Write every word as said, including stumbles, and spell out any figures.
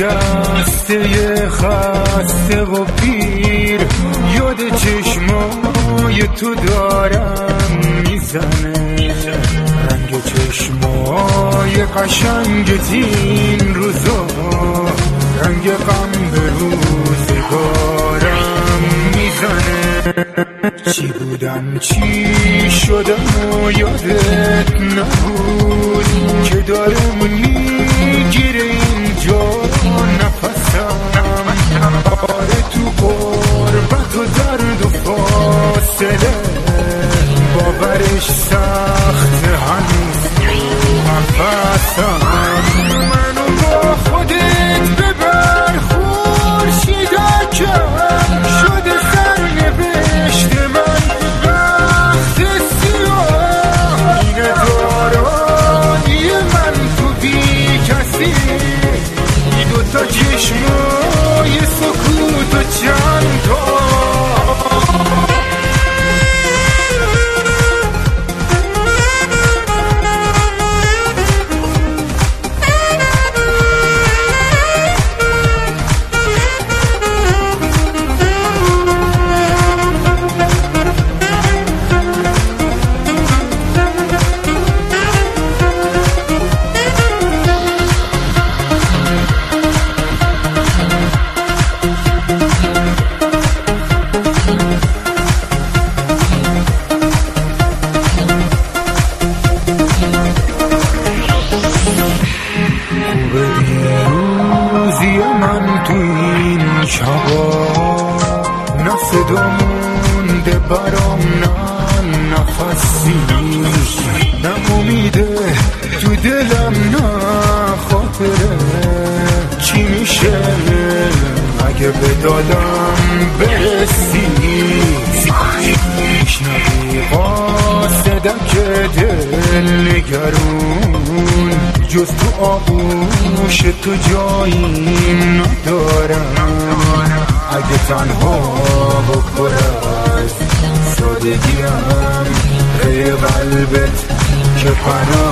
شکسته خسته و پیر یاد چشمای تو دارم میزنه، رنگ چشمای قشنگت این روزا رنگ غم به روزگارم میزنه. چی بودم چی شدم و یادت نبود که داره میگیره اینجا نفسم، آره تو غربت و درد و فاصله باورش سخت هنوز نفسم. منو با خودت ببر خورشیدکم شده سرنوشت من بخت سیاه، اینه دارایی من تو بی کسی دوتا چشمای سکوت و چند تا من تو این شبا نه صدا مونده برام نه نفسی نه امیده تو دلم نه خاطره. چی میشه اگه به دادم برسی میشنوی قاصدک دل نگرون جز تو آغوش تو جایی ندارم. اگه تنها بخور از سادگیم ای قلبت که پناه